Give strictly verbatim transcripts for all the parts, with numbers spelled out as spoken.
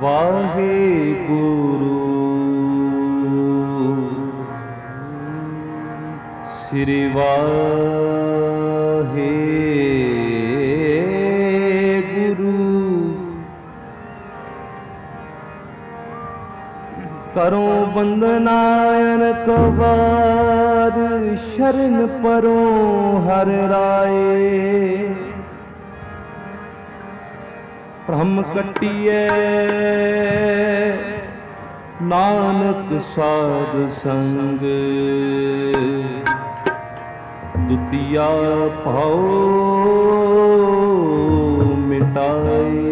वाहेगुरु श्री वाहेगुरु। करो बंदनायन कवार शरण परो हर राय। भ्रम कटिए नानक साध संग। दुतिया भाव मिटाए।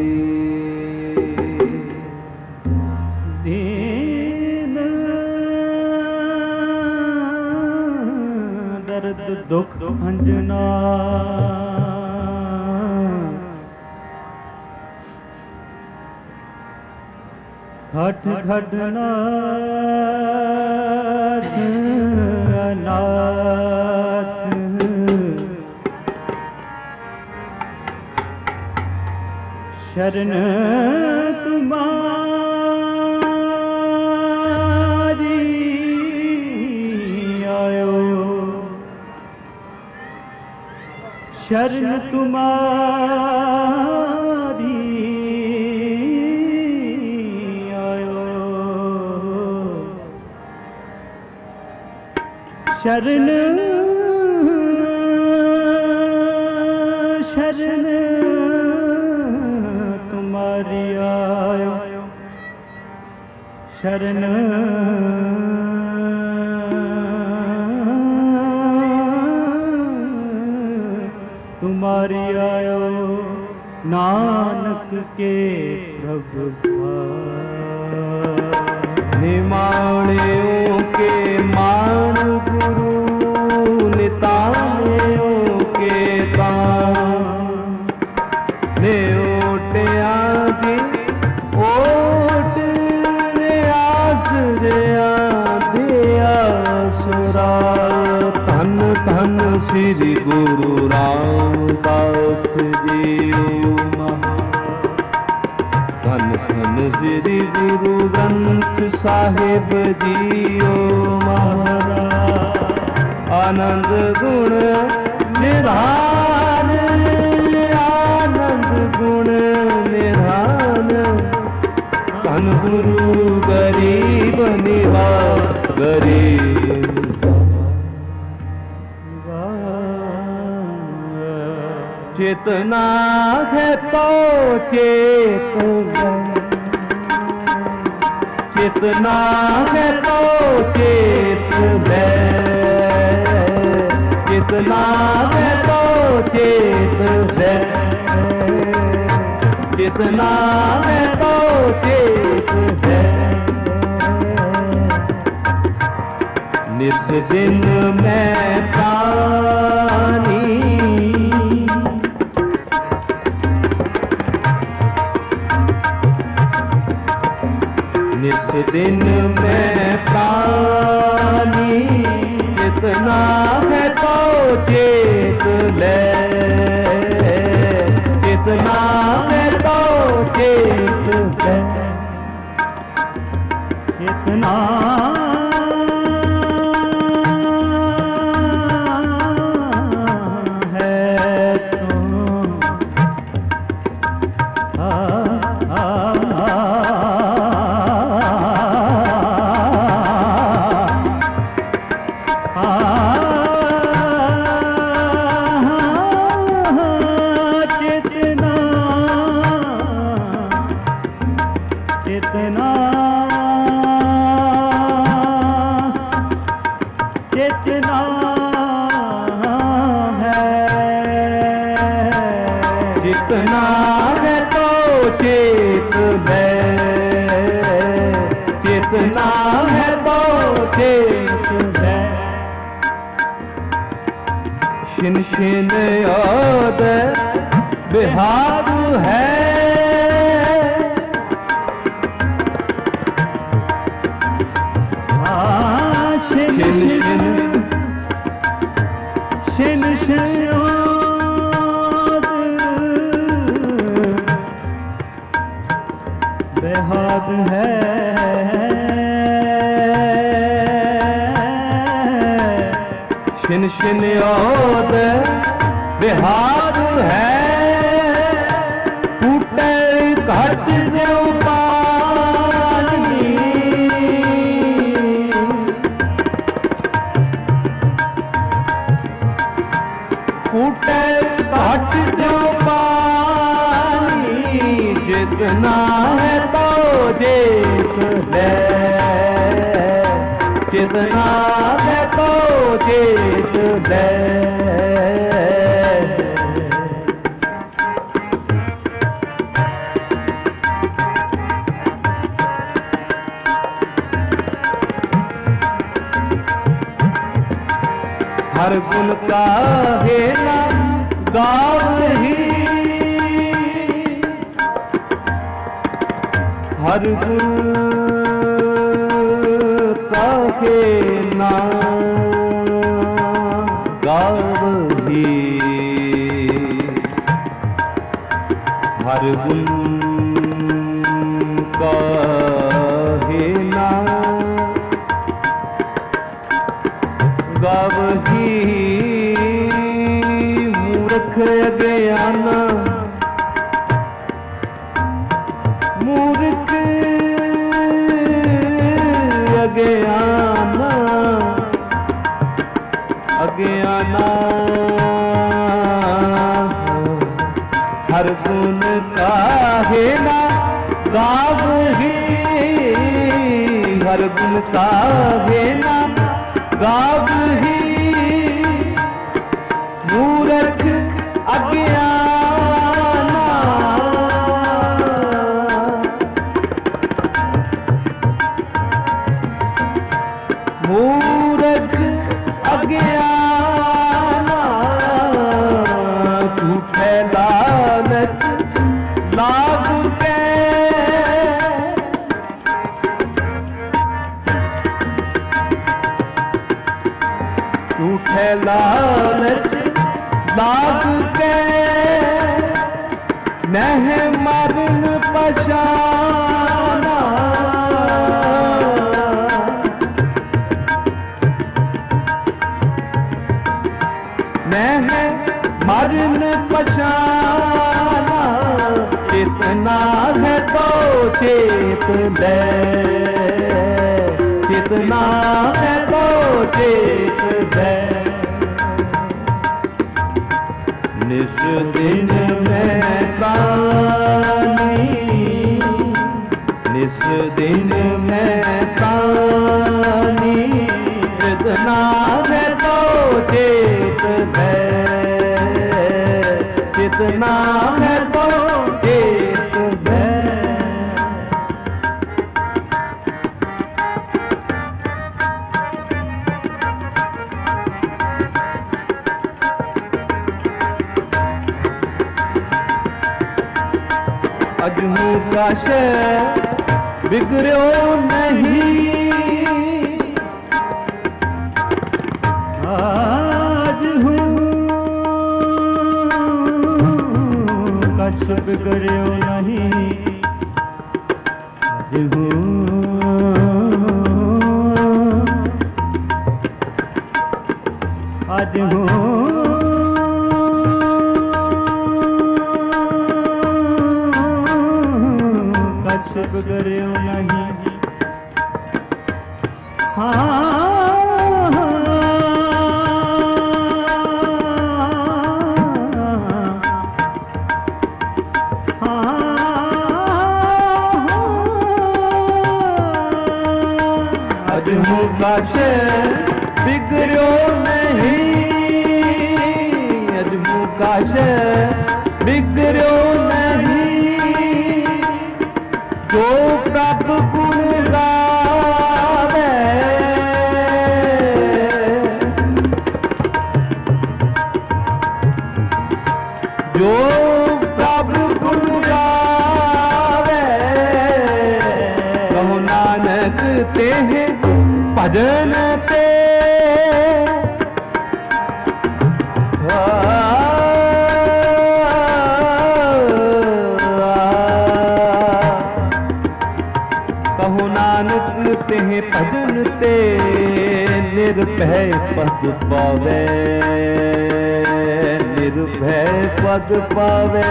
दीन दर्द दुख भंजना। घट घटना अनाथ। शरण तुम्हारी आयो। शरण तुम्हारी शरण शरण तुम्हारी आयो। शरण तुम्हारी आयो। नानक के प्रभु निमाणियों के मान गुरु निताणियों के तान। ने ओटे आदि ओट रे आस रे आदि आसुरा। धन धन श्री गुरु रामदास जी। धन धन श्री गुरु ग्रंथ साहिब जियो महाराज। आनंद गुण निधान आनंद गुण निधान। धन गुरु गरीब निवास गरीब। चेतना है तो चेत चेतना है तो चेत है। चेतना है तो चेत है। चेतना है तो चेत है। निस दिन मैं प्राणी निस दिन में प्राणी। कितना है तो चेत ले। कितना है तो चेत ले। कितना जितना है तो चेत है। जितना है तो चेत है। शिन शिन याद बिहार है। शिन शिन शिन शिन बेहाद है छिन छिन ओद बेहाद है फूटे घट जो पानी फूटे घट जो पानी जितना है तो जीत ले जितना है तो जीत ले हर गुण का है ना गाव ही हर गुण का है ना गाव ही हर गुण का है ना गाव ही मूर्ख अज्ञान मूर्ख अज्ञान अज्ञान हर गुण का है ना गाव ही हर गुण का है ना गाव ही मूर्ख अज्ञान मूर्ख अज्ञान झूठे लालच लाग के झूठे लालच लाग के नह मरण पशाना नह मरण पशाना कितना है तो चेत ले कितना है तो चेत ले निस दिन में पानी निस दिन में पानी कितना है तो चेत है कितना है तो चेत है अजमू का शे बिगड़ो नहीं आज हूँ कछ बिगड़ो नहीं आज हूँ आज हूँ बिगड़ो नहीं हाँ अजमू का शे बिगड़ो नहीं अजमू का शे बिगड़ो नहीं जो प्रभु गुण गावे जो प्रभु गुण गावे कहो नानक ते भजन ते तेह भजन ते निर्भय पद पावे, निर्भय पद पावे।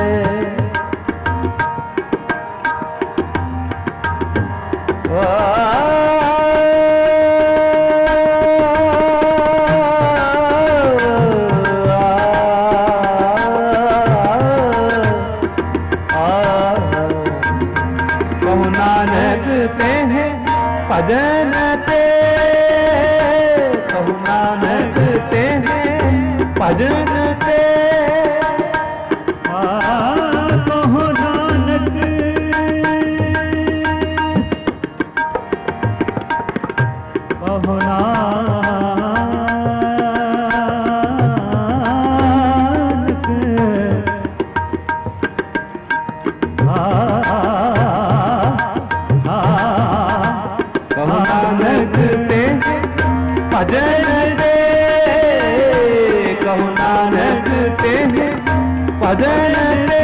कहु नानक तेह भजन ते, कहु नानक तेह भजन ते। कहु नानक कहु नानक कहु नानक तेह भजन ते, कहु नानक तेह भजन ते।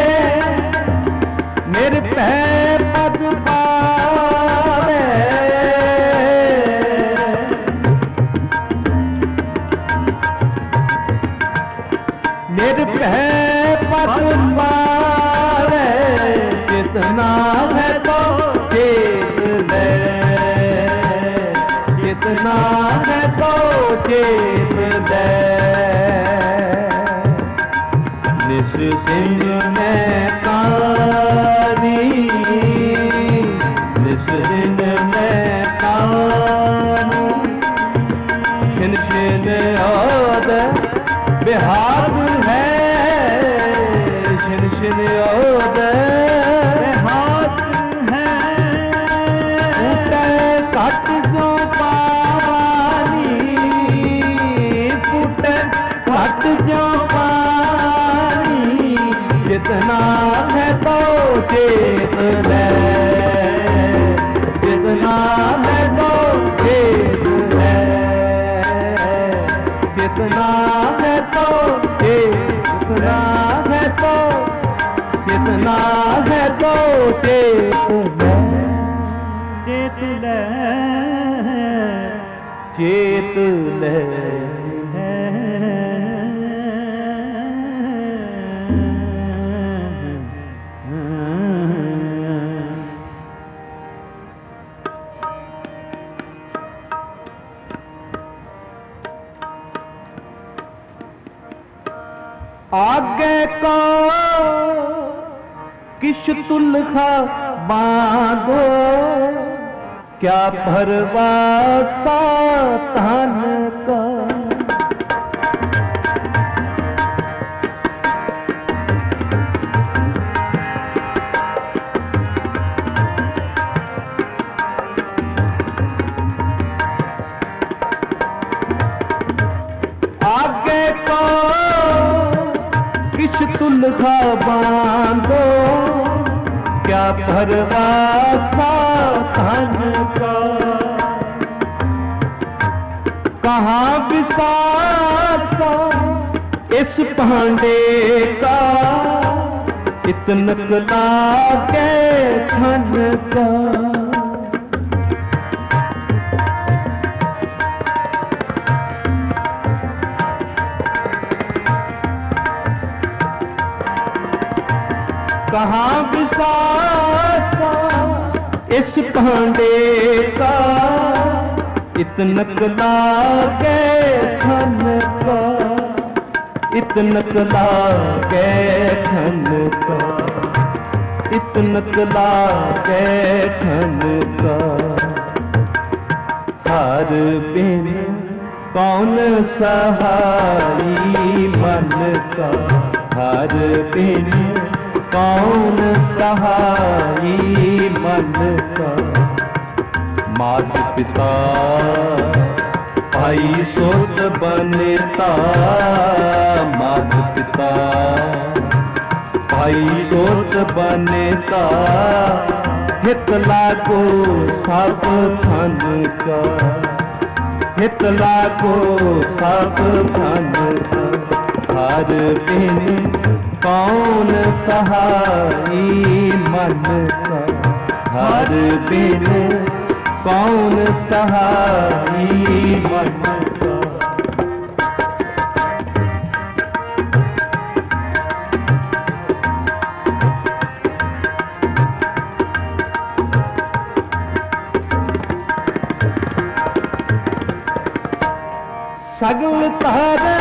निर्भय पद पावे, निर्भय पद पावे। जितना है तो चेत ले, जितना है तो चेत ले। निस दिन में कानी, निस दिन में कानी। छिन छिन ओद बिहार है, छिन छिन ओद हाथ है। फूटे कट जो पानी, फूटे कट जो पानी। जितना है तो चेत ले, जितना है तो चेत ले। जितना है तो जितना है तो जितना है तो चेत ले, चेत ले चेत ले। आगे को किश तुलखा बांधो, क्या भरवासा तन का। आगे को किछ तुलखा बांधो, क्या भरवासा धन का। कहाँ विसासा इस भांडे का, इतनक लागे धन का। कहाँ विसासा इस भांडे का, इतनक लागे धन का। इतनक लागे धन का, इतनक लागे धन का। हर बिन कौन सहाई मन का, हर बिन कौन सहाई मन का। मात पिता भाई सोत बनता, मात पिता भाई सोत बनता। हित लागो सब धन का, हित लागो सब धन का। हर बिन कौन सहाई मन का, हर बिन कौन सहाई मन का। सगल तारा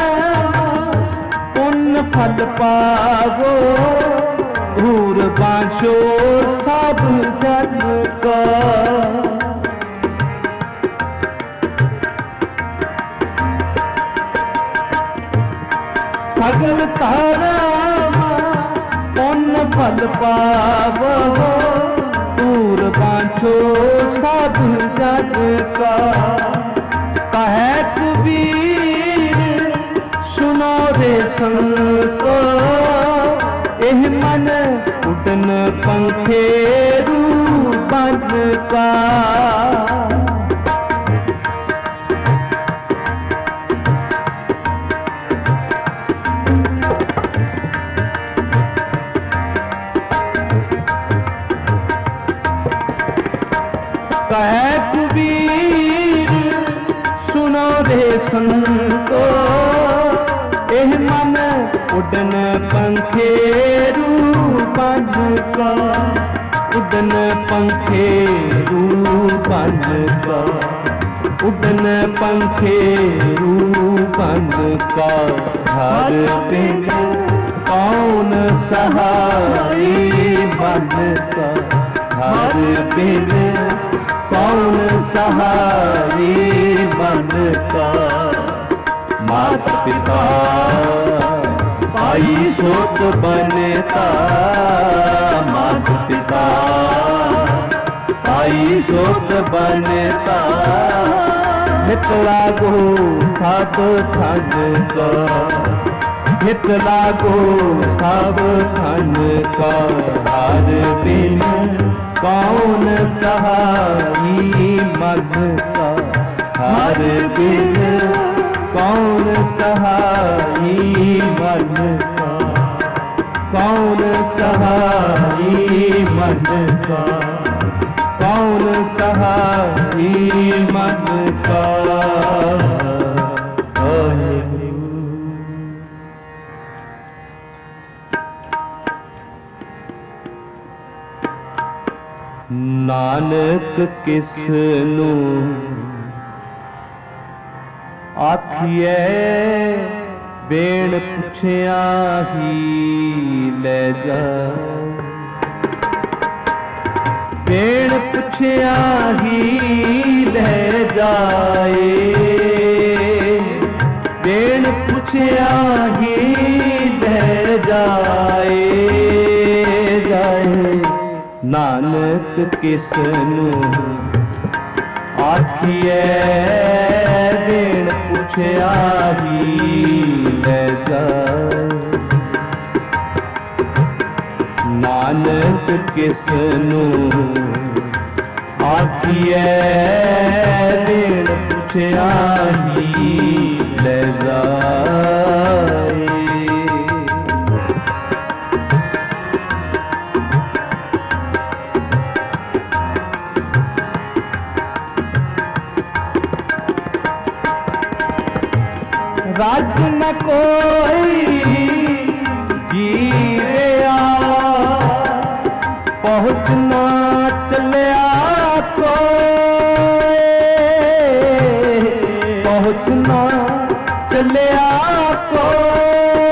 पुण्य फल पावो, धूर बांचो सब जन का। सगल तारा पुण्य फल पावो, धूर बांचो सब जन का। कहे कबीर सुनो रे संतो, एह मन उड़न पंखेरू बन का। कहे कबीर सुनो रे संतो, एह मन उड़न पंखेरू बन का। उड़न पंखेरू बन का, उड़न पंखेरू बन का। हर बिन कौन सहाई मन का। हर बिन कौन सहाई मन का। माता पिता पाई सोत बनता, माता पिता पाई सोत बनता। हित लागो सब खन का, हित लागो सब खन का। हर बिन कौन सहाई मन का। हर बिन कौन सहाई मन का। कौन सहाई मन का। कौन सहाई मन का। नानक किसनू आखिए, बेण पुछिया ही ले जा। बेण पुछिया ही ले जाए, बेण पुछिया ही ले जाए। जाए नानक किसनू आखिए, बेण पुछिया ही ले जाए। नानक किसनू आखिए, बेण पुछिया ही ले जाए। राज न कोई जीविया, पहुँचना चलिया कोई, पहुँचना चलिया कोई।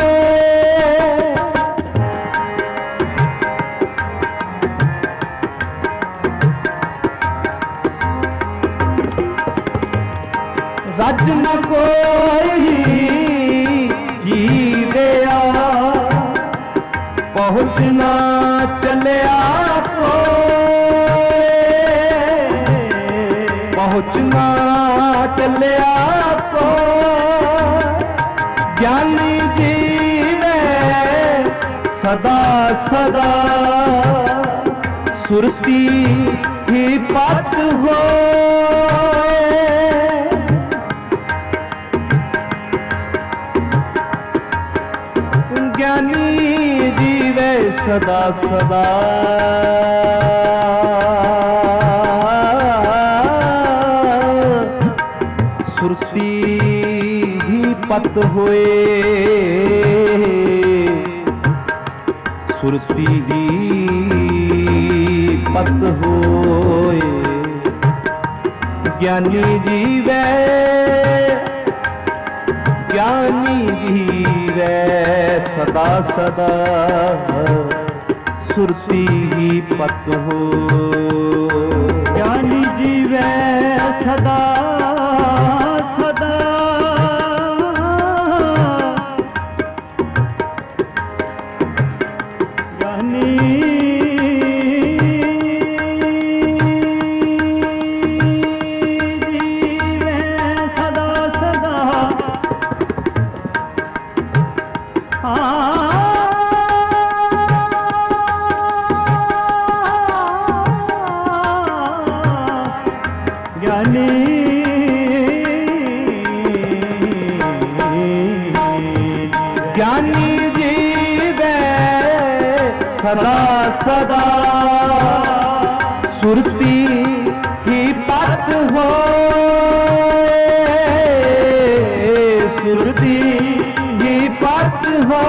राज न कोई जीविया, पहुँचना चलिया कोई, पहुँचना चलिया कोई। ज्ञानी जीवे सदा सदा, सुरती ही पत हो। ज्ञानी जीवे सदा सदा, ਹੋਏ ਸੁਰਤੀ ਹੀ ਪਤ ਹੋਏ ਗਿਆਨੀ ਜੀਵੈ ਗਿਆਨੀ ਜੀਵੈ ਸਦਾ ਸਦਾ ਸੁਰਤੀ ਹੀ ਪਤ ਹੋ ਗਿਆਨੀ ਜੀਵੈ ਸਦਾ ਸਦਾ ਗਿਆਨੀ ਜੀਵੈ ਸਦਾ ਸਦਾ ਗਿਆਨੀ ਗਿਆਨੀ ਜੀਵੈ ਸਦਾ ਸਦਾ ਸੁਰਤੀ ਹੀ ਪਤ ਹੋਏ ਸੁਰਤੀ ਹੀ ਪਤ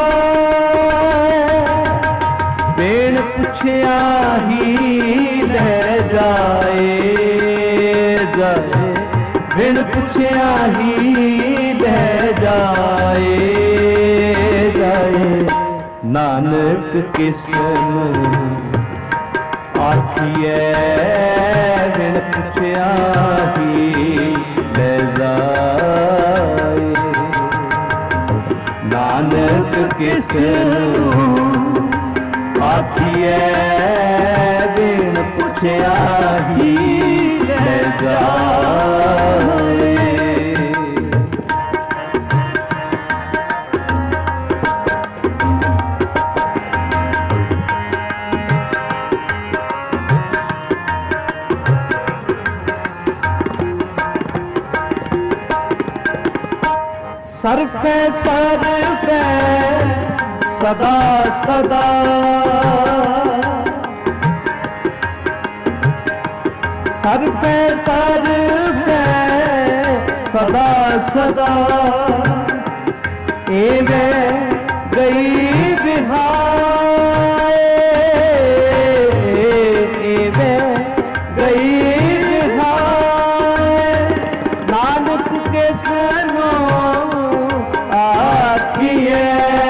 ਹੋਏ ਬੇਣ ਪੁੱਛਿਆ ਹੀ ਲੈ ਜਾਏ ਜਾਏ ਬਿਨ ਪੁੱਛਿਆ ਹੀ ਲੈ ਜਾਏ ਜਾਏ ਨਾਨਕ ਕਿਸ ਨੂੰ ਆਖੀਐ ਬਿਨ ਪੁੱਛਿਆ ਹੀ ਲੈ ਜਾਏ ਨਾਨਕ ਕਿਸ ਨੂੰ ਆਖੀਐ ਬਿਨ ਪੁੱਛਿਆ ਹੀ ਲੈ ਜਾਏ ਸਰਫੈ ਸਰਫੈ ਸਦਾ ਸਦਾ ਸਰਫੈ ਸਰਫੈ ਸਦਾ ਸਦਾ ਏਵੇਂ ਗਈ ਬਿਹਾਏ ਏਵੇਂ ਗਈ ਬਿਹਾਏ ਨਾਨਕ ਕਿਸ ਨੂੰ ਆਖੀਏ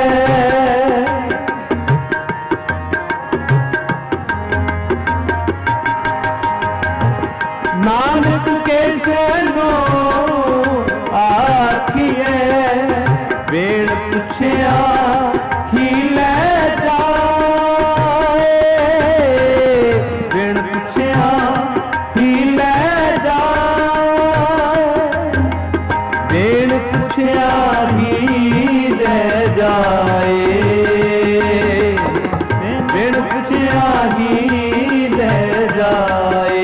ਨਾਨਕ ਕਿਸ ਨੂੰ ਆਖੀਏ ਵੇੜ ਪੁੱਛਿਆ ਹੀ ਲੈ ਜਾਏ ਵੇੜ ਪੁੱਛਿਆ ਹੀ ਲੈ ਜਾਏ ਵੇੜ ਪੁੱਛਿਆ ਹੀ ਲੈ ਜਾਏ ਵੇੜ ਪੁੱਛਿਆ ਹੀ ਲੈ ਜਾਏ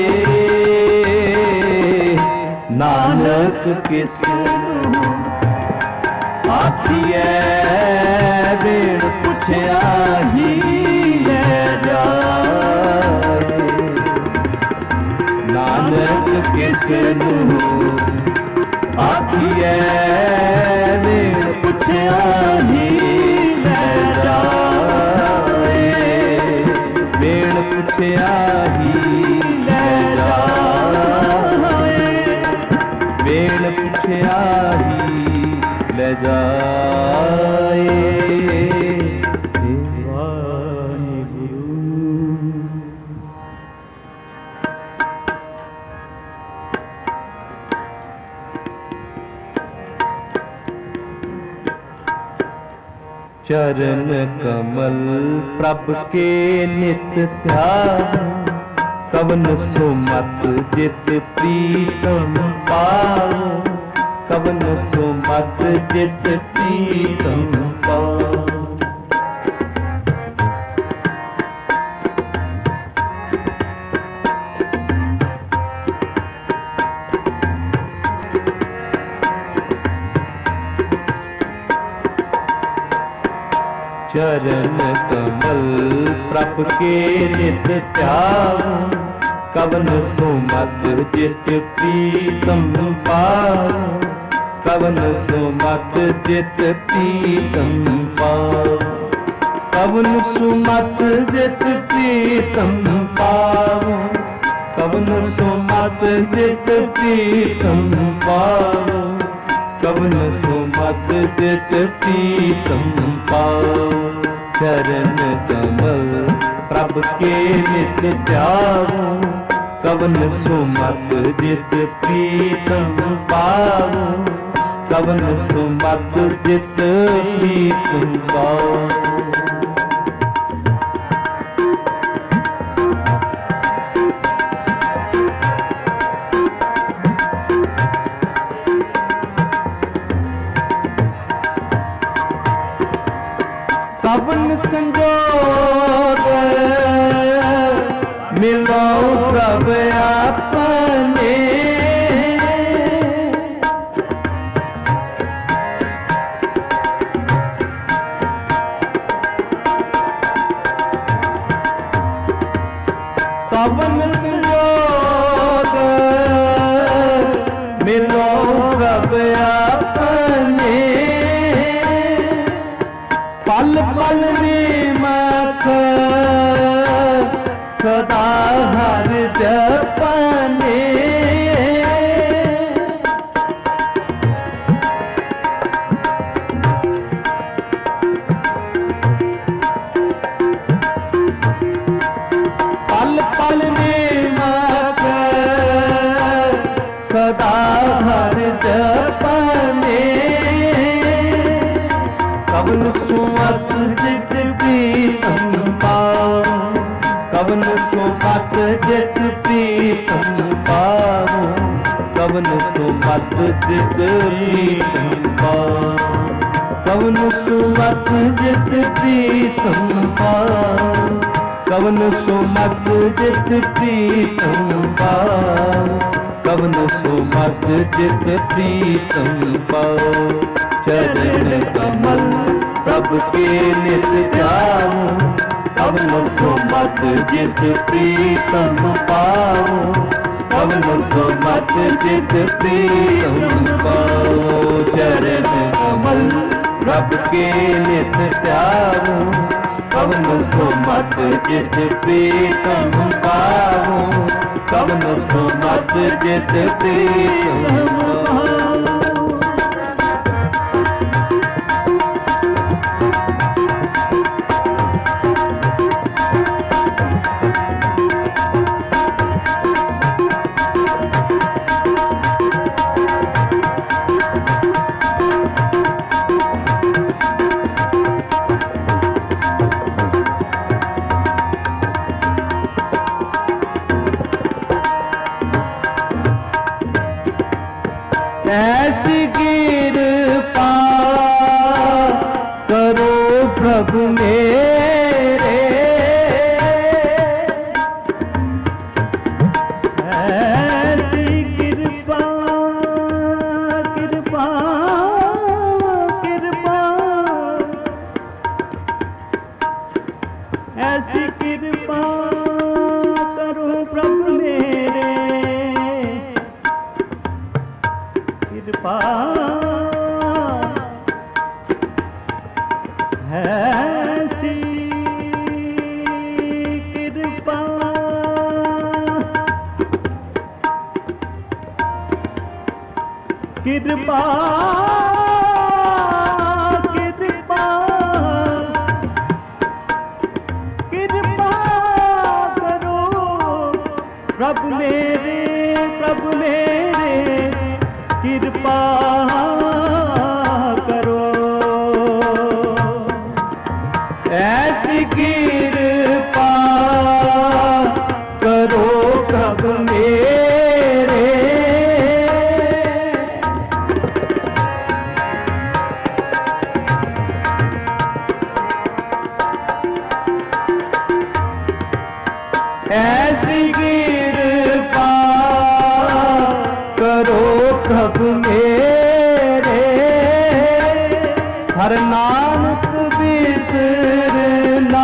ਨਾਨਕ ਕਿਸ ਨੂੰ ਆਖੀਐ ਵੇੜ ਪੁੱਛਿਆ ਹੀ ਲੈ ਜਾਏ ਨਾਨਕ ਕਿਸ ਨੂੰ ਆਖੀਐ ਵੇੜ ਪੁੱਛਿਆ ਹੀ ਲੈ ਜਾਏ ਵੇੜ ਪੁੱਛਿਆ ਹੀ ਲੈ ਜਾਏ ਵੇੜ ਪੁੱਛਿਆ ਹੀ ਲੈ ਜਾਏ ਵਾਹਿਗੁਰੂ। चरण कमल प्रभ के नित ध्यान कवन सुमत जित प्रीतम पाओ कवन सुमत जित प्रीतम पाओ। चरण कमल प्रभ के नित ध्यान कवन सुमत जित प्रीतम पाओ कवन सुमत जित प्रीतम पाओ, कवन सुमत जित प्रीतम पाओ, कवन सुमत जित प्रीतम पाओ, कवन सुमत जित प्रीतम पाओ। चरण कमल प्रभु के नित ध्याओ, कवन सुमत जित प्रीतम पाओ, कवन सुमत जित प्रीतम पाओ। कवन संजोग मिलो प्रभु अपने, कवन संजोग मिलो प्रभु अपने, पल पल निमख सदा हर जपने, पल पल निमख सदा हर जपने, कवन सुमत जित प्रीतम पाओ, कवन सुमत जित प्रीतम पाओ, कवन सुमत जित प्रीतम पाओ, कवन सुमत जित प्रीतम पाओ, कवन सुमत जित प्रीतम पाओ, कवन सुमत जित प्रीतम पाओ। चरण कमल प्रभु के नित ध्याओ, कवन सुमत जित प्रीतम पाओ, कवन सुमत जित प्रीतम पाओ। चरण कमल प्रभु के नित ध्याओ, कवन सुमत जित प्रीतम पाओ, कवन सुमत जित प्रीतम पाओ। ऐसी कृपा करो प्रभु मेरे, ऐसी कृपा कृपा कृपा, ऐसी कृपा करो प्रभु मेरे, कृपा ऐसी कृपा, कृपा कृपा कृपा करो प्रभु मेरे, प्रभु मेरे कृपा करो। ऐसी कृपा करो प्रभु मेरे, ऐसी कृपा करो प्रभु मेरे, हर नानक बिसरना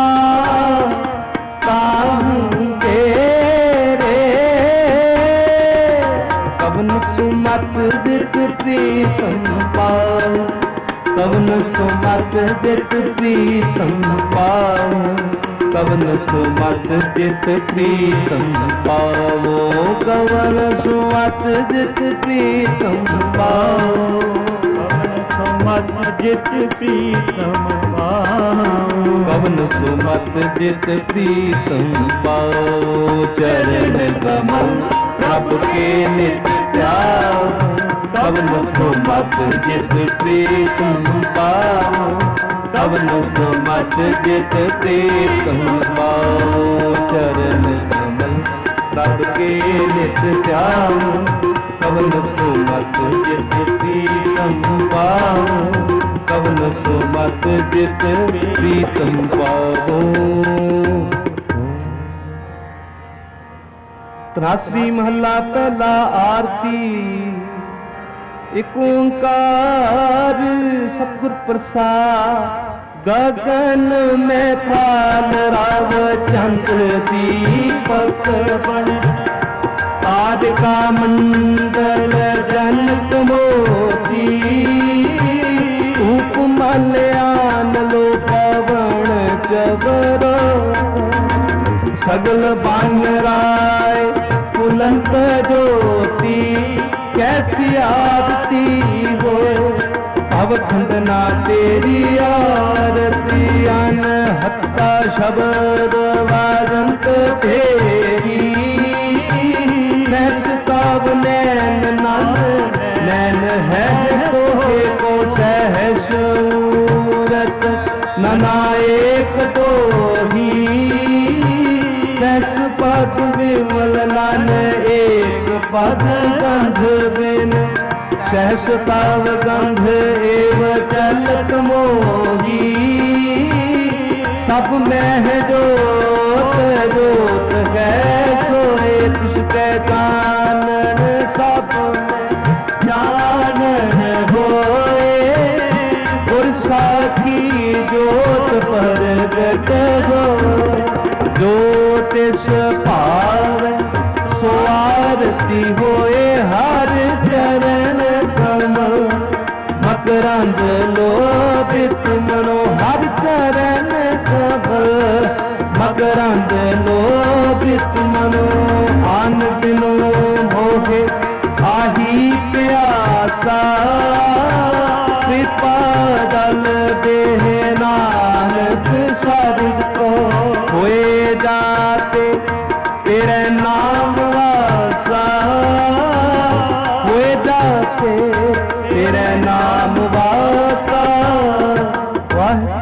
काहूँ तेरे, कवन सुमत दित प्रीतम पाओ, कवन सुमत दित प्रीतम पाओ, कवन सुमत दित प्रीतम पाओ, कवन सुमत दित प्रीतम पाओ, कवन सुमत जित प्रीतम पाओ, कवन सुमत जित प्रीतम पाओ। चरण कमल प्रभु के नित प्याओ, कवन सुमत जित प्रीतम पाओ, कवन सुमत जित प्रीतम पाओ। चरण कमल प्रभु के नित प्याओ, कवन सुमत जित प्रीतम पाओ, कवन सुमत जित प्रीतम पाओ। तरासरी महला पहला आरती। एक ओंकार सतगुर प्रसाद, गगन में थाल राव चंद्र दीपक बन, आज का मंडल जनक मोती, धूप मल्यान लो पवन जबरो, सगल बान राय फुलंत ज्योति, कैसी आरती हो भव खंडना तेरी आरती। अन हत्ता शब्द वाजंत तेरी, सहस नैन नन नैन है तोहे को सहस सूरत, नना एक दो ही सहस पद विमल नन एक पद गंध बिन, सहस तव गंध एव चलत मोही, सब मह जोत जोत है सोए तिसके जानन, सब जानन होए गुर साखी जोत प्रगट हो, ज्योतिष पावे सो आरती होए हर चरण कमल, मकरंद लोभित मनो हर चरण कमल, मकरंद लोभित मनो, आन बिनो मोहे आही प्यासा, कृपा दल देह नानक सारिद को, होए जाते तेरे नाम वासा, होए जाते तेरे नाम वासा। वाह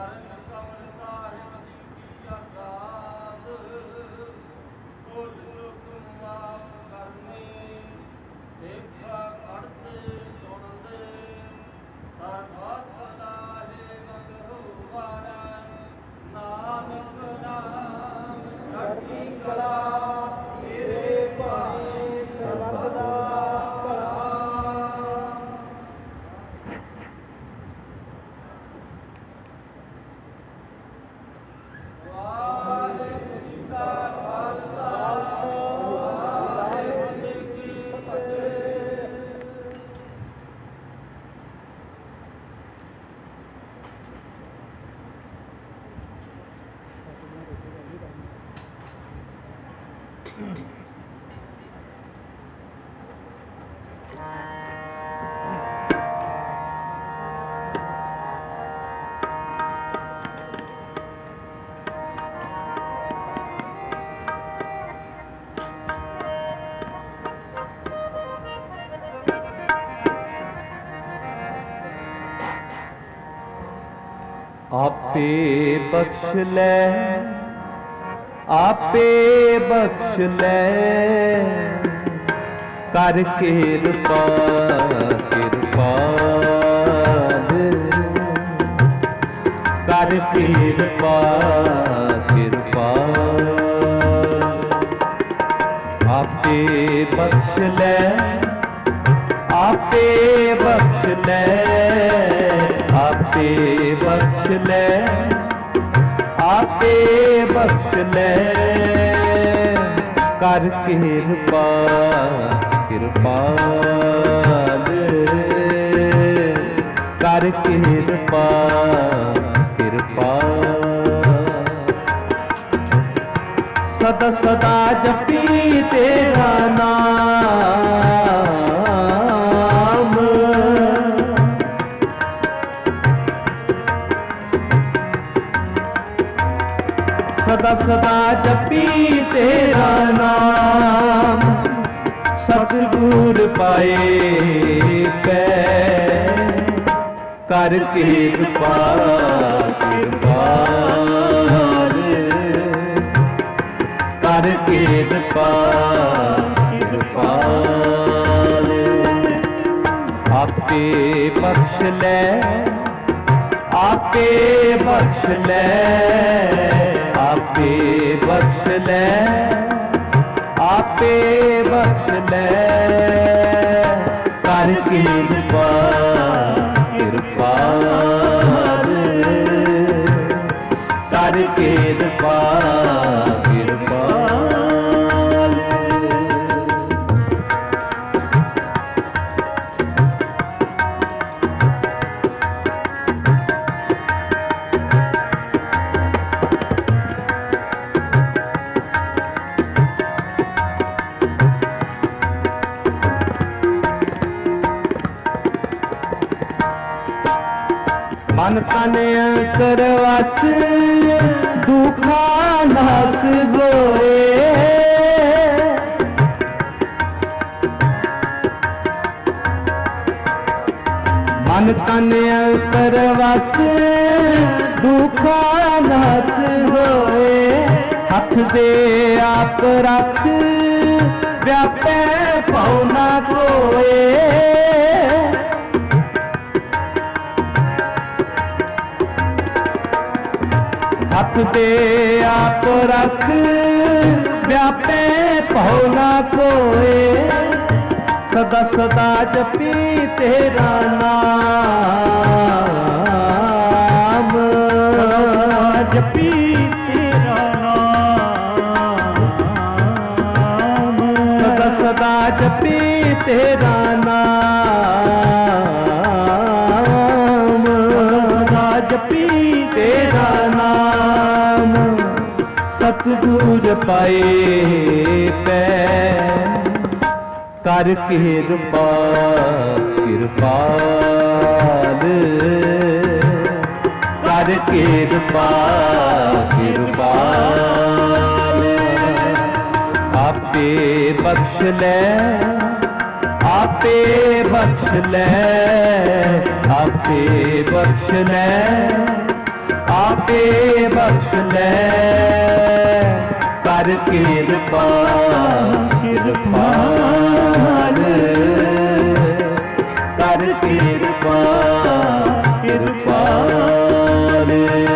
ਆਪੇ ਬਖਸ਼ ਲੈ, ਆਪੇ ਬਖਸ਼ ਲੈ, ਕਰ ਕਿਰਪਾ ਕਿਰਪਾਲ, ਕਰ ਕਿਰਪਾ ਕਿਰਪਾਲ। ਆਪੇ ਬਖਸ਼ ਲੈ, ਆਪੇ ਬਖਸ਼ ਲੈ, ਆਪੇ ਬਖਸ਼ ਲੈ, ਆਪੇ ਬਖਸ਼ ਲੈ, ਕਰ ਕਿਰਪਾ ਕਿਰਪਾਲ, ਕਰ ਕਿਰਪਾ ਕਿਰਪਾਲ। ਸਦਾ ਸਦਾ ਜਪੀ ਤੇਰਾ ਨਾਮ, ਸਦਾ ਸਦਾ ਜਪੀ ਤੇਰਾ ਨਾਮ, ਸਤਿਗੁਰ ਪਾਏ ਪੈ, ਕਰ ਕਿਰਪਾ ਕਿਰਪਾਲ, ਕਰ ਕਿਰਪਾ ਕਿਰਪਾਲ। ਆਪੇ ਬਖਸ਼ ਲੈ, ਆਪੇ ਬਖਸ਼ ਲੈ, ਆਪੇ ਬਖਸ਼ ਲੈ, ਆਪੇ ਬਖਸ਼ ਲੈ, ਕਰ ਕਿਰਪਾ ਕਿਰਪਾਲ, ਕਰ ਕਿਰਪਾ ਕਿਰਪਾਲ। ਮਨ ਤਨ ਅੰਤਰ ਵਸ, ਦੁਖਾਂ ਨਾਸ ਹੋਏ, ਮਨ ਤਨ ਅੰਤਰ ਵਸ, ਦੁਖਾਂ ਨਾਸ ਹੋਏ। ਹੱਥ ਦੇ ਆਪ ਰੱਖ, ਵਿਆਪੈ ਭਉ ਨਾ ਕੋਏ। ਹੱਥ ਦੇ ਆਪ ਰੱਖ, ਵਿਆਪੇ ਭਉ ਨਾ ਕੋਏ। ਸਦਾ ਸਦਾ ਜਪੀ ਤੇਰਾ ਨਾਮ, ਜਪੀ ਤੇਰਾ ਨਾਮ, ਸਦਾ ਸਦਾ ਜਪੀ ਤੇਰਾ ਨਾਮ, ਸਦਾ ਜਪੀ ਤੇਰਾ ਨਾਮ। ਸਤਿਗੁਰ ਪਾਏ ਪੈ, ਕਰ ਕਿਰਪਾ ਕਿਰਪਾਲ, ਕਰ ਕਿਰਪਾ ਕਿਰਪਾਲ। ਆਪੇ ਬਖਸ਼ ਲੈ, ਆਪੇ ਬਖਸ਼ ਲੈ, ਆਪੇ ਬਖਸ਼ ਲੈ, आपे बख्श ले कर किरपा किरपाल कर किरपा किरपाल।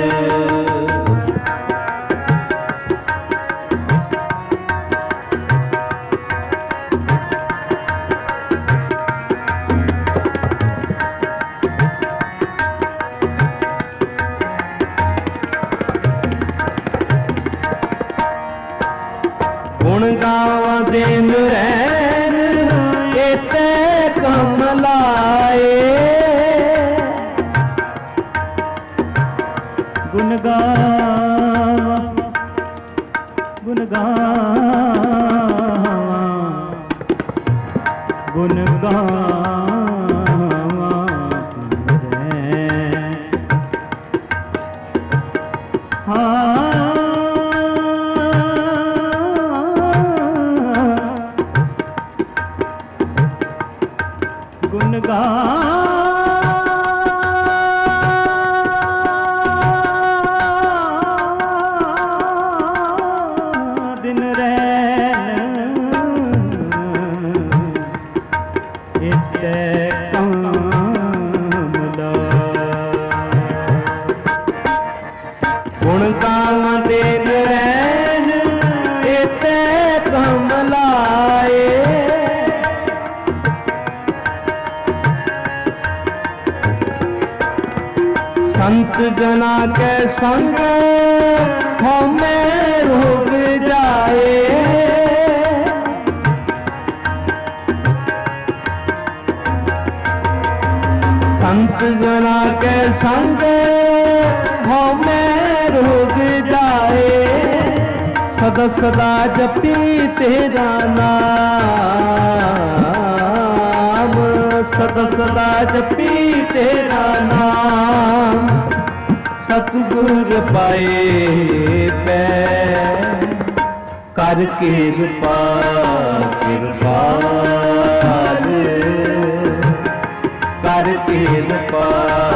गुण गावा दिन रैन एते कमलाए गुण गावा गुण गावा गुण गावा हाँ गुण गा दिन रैन इते कमला। गुण गावा दिन रैन एते कमलाए संत जना के संग हमें रुक जाए संत जना के संग हमें रुक जाए सदा सदा जपी तेरा नाम सदा सदा जपी तेरा नाम सतगुर पाए पै कर किरपा किरपाल कर किरपा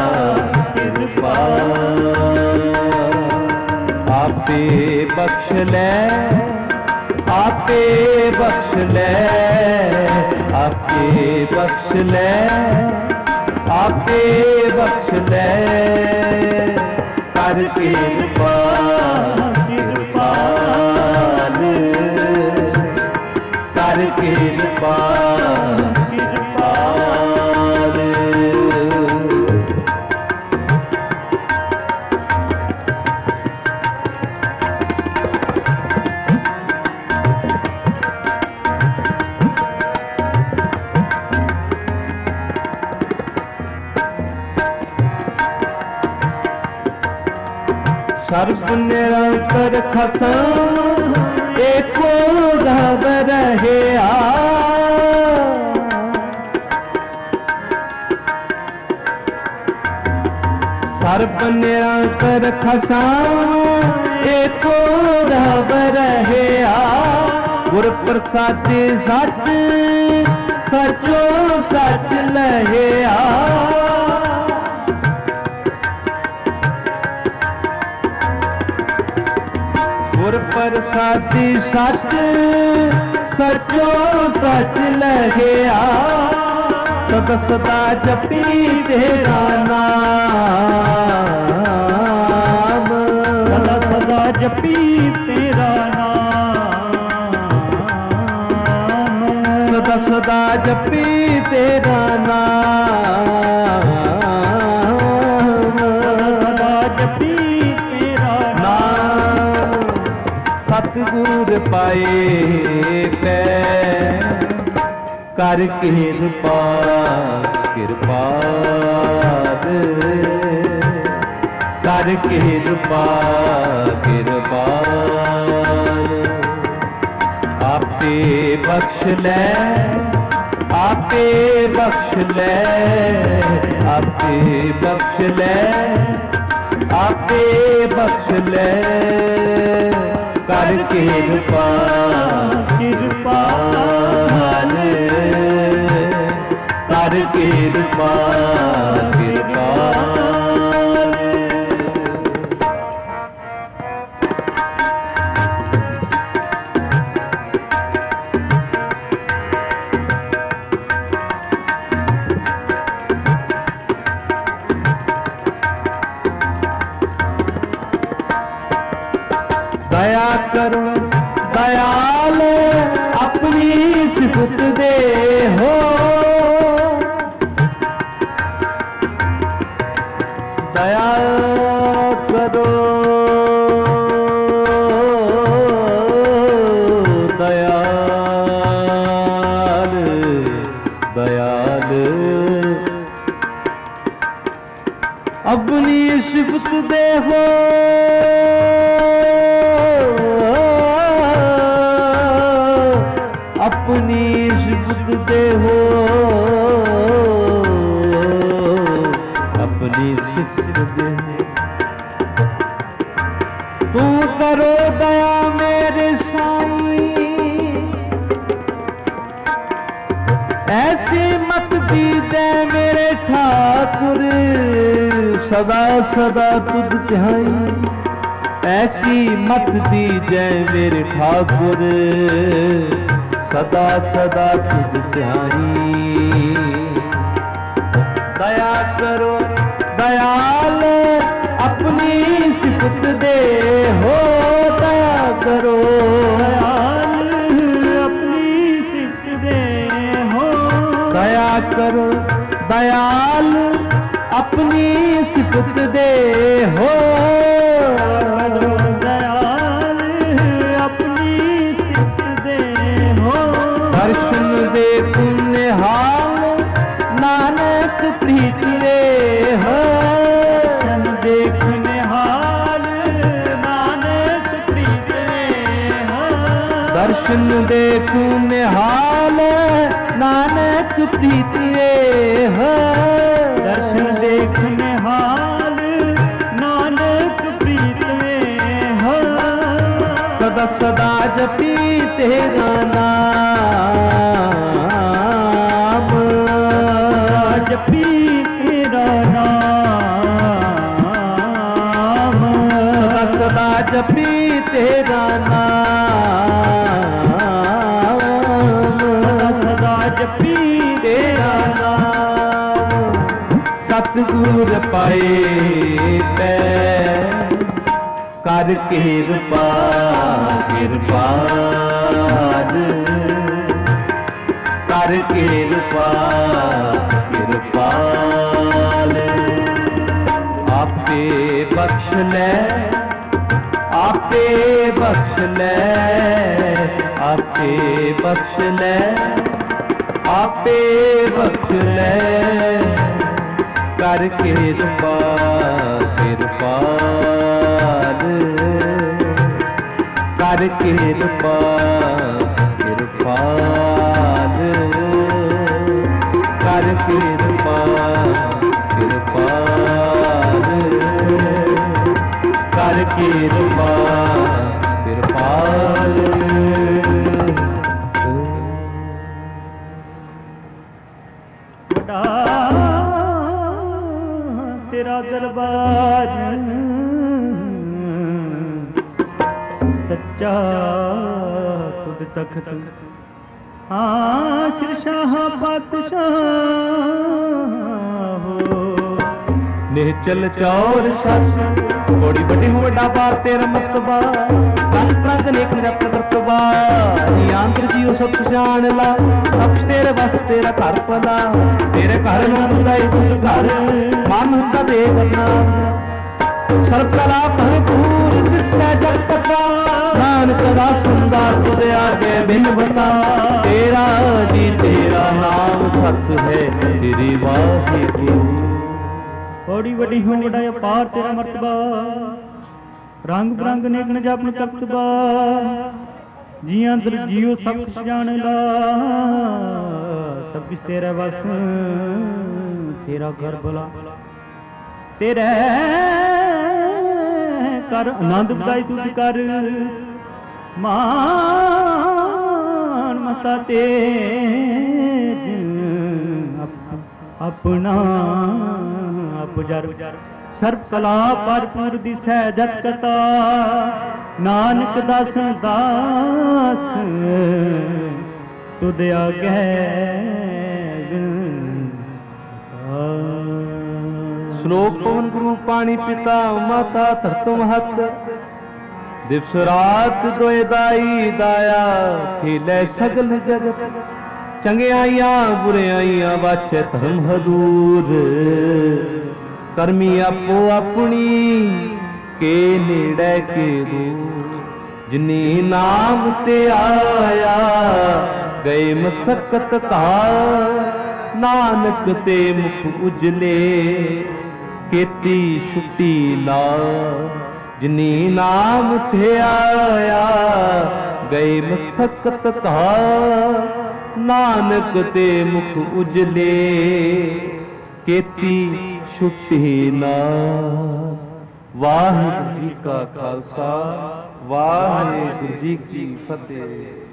किरपाल। आपे बख्श ले आपे बख्श ले आपे बख्श ले आपे बख्श ले कर किरपा किरपाल कर किरपा किरपाल। सर्ब निरंतर खसम एको रब रहे आ सर्ब निरंतर खसम एको रब रहे आ गुर प्रसादे सच सचो सच लहे आ गुर प्रसादी सच सचो सच लगिया सदा सदा जपी तेरा नाम सदा सदा जपी तेरा नाम सदा सदा जपी तेरा नाम सदा जपी तेरा नाम सतगुर पाए पै कर किरपा किरपाल कर किरपा किरपाल। आपे बख्श ले आपे बख्श ले आपे बख्श ले आपे बख्श ले कर किरपा किरपाल कर किरपा किरपाल। दया करो दयाल अपनी सिफत दे हो दया करो दयाल दयाल अपनी सिफत दे हो अपनी सिफत दे हो अपनी सिफत दे तू करो दया मेरे साईं ऐसी मत दीदे मेरे ठाकुर सदा सदा तुझ ध्याई ऐसी मत दीजै मेरे ठाकुर सदा सदा तुझ ध्याई दया करो दयाल अपनी सिफत दे हो दया करो दयाल अपनी सिफत दे हो दया करो दयाल अपनी सिफत दे हो दयाल अपनी सिफत दे हो दर्शन दे पुण्य हाल नानक प्रीत रे हो दर्शन देखने हाल नानक प्रीत रे हो दर्शन दे पुण्य हाल नानक प्रीत रे हो दर्शन देखने हाल नानक प्रीत में हो सदा सदा जपी तेरा नाम जपी तेरा नाम सदा सदा जपी तेरा नाम सदा सदा जपी तेरा नाम सतगुर पाए पै कर किरपा किरपाल कर किरपा किरपाल आपे बख्श ले आपे बख्श ले आपे बख्श ले आपे बख्श ले कर किरपा किरपाल कर किरपा किरपाल कर किरपा किरपाल कर किरपा किरपाल बड़ा तेरा दरबार सच्चा खुद तख्त हाँ शिरशाह पातशाह हो निहचल चौर सच बड़ी बड़ी हो बड़ा बार तेरा मतबा रंग रंग नेक रक्त करतबा आंतर जीव सब जान ला सब तेरे बस तेरा घर पला तेरे घर न बुलाई तुझ घर मन का देवना सर्व कला भरपूर दिसै जगत नानक दास दास तुझे आगे बिन बता तेरा जी तेरा नाम सच है श्री वाहिगुरु बड़ी बड़ी हो बड़ा अपार तेरा मर्तबा रंग बिरंग नेक न जपन तख्तबा जियां दर जियो सब कुछ जान ला सब कुछ तेरा बस तेरा घर भला तेरे कर आनंद बधाई तुझ कर मान मसा तेज अपना अपजर सर्व कला भरपूर दिसै जत कथा नानक दास दास तुद आगे श्लोक पवन गुरु पानी पिता माता धरतु महत ਦਿਵਸ ਰਾਤ ਦੋਇ ਦਾਈ ਦਾਇਆ ਖੇਲੇ ਸਗਲ ਜਗਤ ਚੰਗਿਆਈਆਂ ਬੁਰਿਆਈਆਂ ਵਾਚੈ ਧਰਮ ਹਦੂਰ ਕਰਮੀ ਆਪੋ ਆਪਣੀ ਕੇ ਨੇੜੇ ਕੇ ਦੂਰ ਜਿਨੀ ਨਾਮ ਤੇ ਆਇਆ ਗਏ ਮਸਕਤ ਧਾਰ ਨਾਨਕ ਤੇ ਮੁਖ ਉਜਲੇ ਕੀਤੀ ਛੁੱਟੀ ਲਾ ਜਿਨੀ ਨਾਮ ਤੇ ਆਇਆ ਗਏ ਮਸਕਤ ਧਾਰ ਨਾਨਕ ਤੇ ਮੁਖ ਉਜਲੇ ਕੀਤੀ ਛੁੱਟੀ ਨਾ। ਵਾਹਿਗੁਰੂ ਜੀ ਕਾ ਖਾਲਸਾ ਵਾਹਿਗੁਰੂ ਜੀ ਕੀ ਫਤਿਹ।